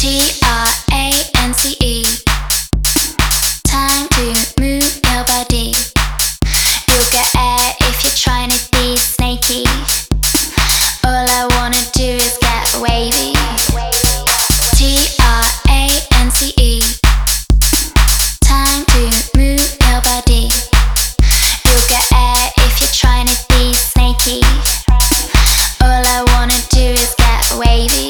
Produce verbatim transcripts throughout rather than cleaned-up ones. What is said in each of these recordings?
T R A N C E. Time to move your body. You'll get air if you're trying to be snaky. All I wanna do is get wavy. T R A N C E. Time to move your body. You'll get air if you're trying to be snaky. All I wanna do is get wavy.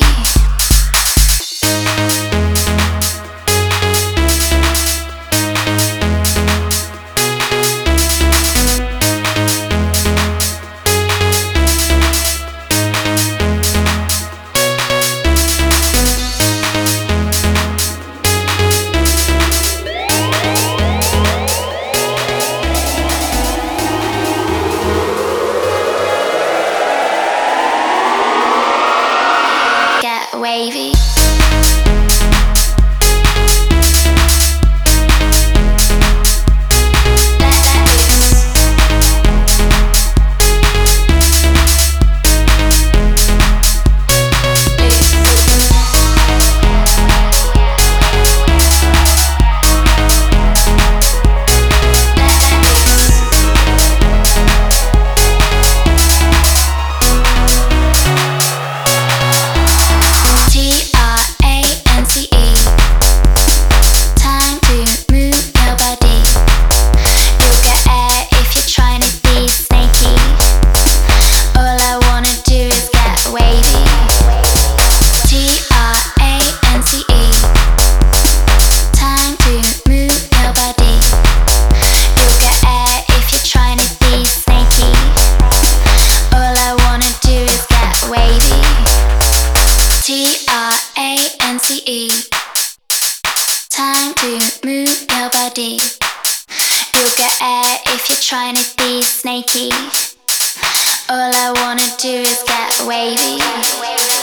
Wavy. T R A N C E. Time to move your body. You'll get air if you're trying to be snaky. All I wanna do is get wavy.